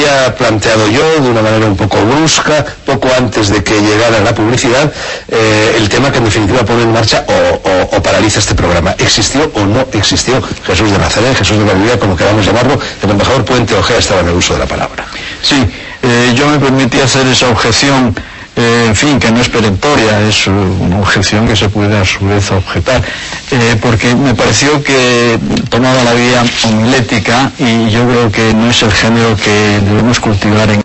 había planteado yo de una manera un poco brusca, poco antes de que llegara la publicidad, el tema que en definitiva pone en marcha o paraliza este programa. ¿Existió o no existió Jesús de Nazaret, Jesús de Galilea, como queramos llamarlo? El embajador Puente Ojea estaba en el uso de la palabra. Sí, yo me permití hacer esa objeción, en fin, que no es perentoria, es una objeción que se puede a su vez objetar, porque me pareció que tomaba la vía homilética y yo creo que no es el género que debemos cultivar en